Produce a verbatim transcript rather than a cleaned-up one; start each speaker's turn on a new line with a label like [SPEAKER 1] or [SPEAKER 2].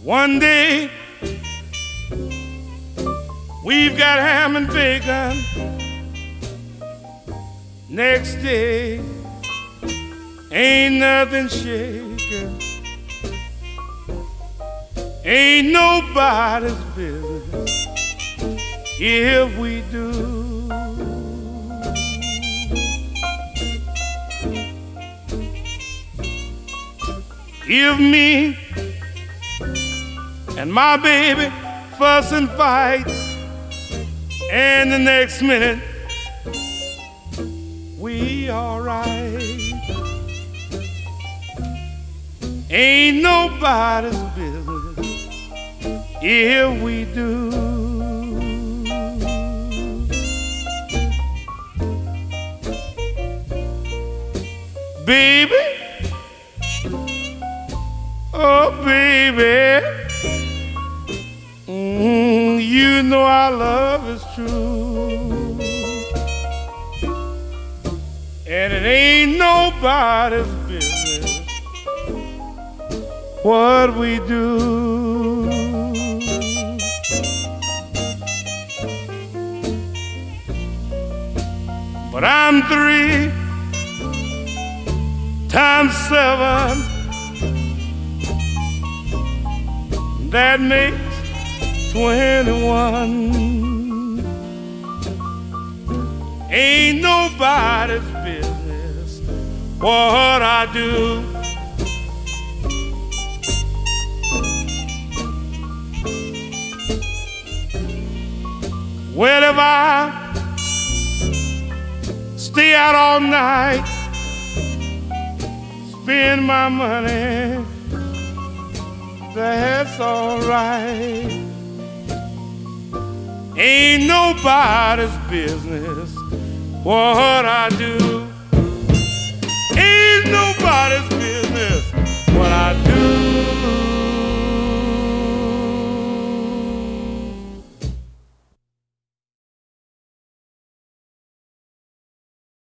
[SPEAKER 1] One day we've got ham and bacon. Next day ain't nothing shaking. Ain't nobody's business if we do. If me and my baby fuss and fight, and the next minute we alright, ain't nobody's business if we do. Baby, oh baby, mm, you know our love is true, and it ain't nobody's business what we do. But I'm three times seven, that makes twenty-one. Ain't nobody's business what I do. Well, if I stay out all night, spend my money, that's all right. Ain't nobody's business what I do.